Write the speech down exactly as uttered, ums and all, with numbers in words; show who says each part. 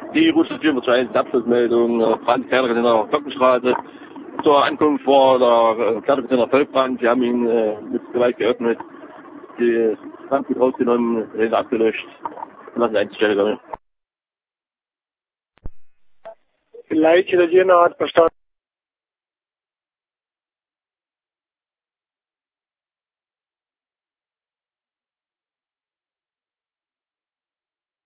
Speaker 1: Die Route vierundzwanzig, Abschlussmeldung, Brandkleidercontainer Glockenstraße. Zur Ankunft war der Kleidercontainer Vollbrand. Wir haben ihn äh, mit Gewalt geöffnet, die Brandgut rausgenommen, den abgelöscht und lassen eine Stelle kommen.
Speaker 2: Vielleicht jeder hat verstanden.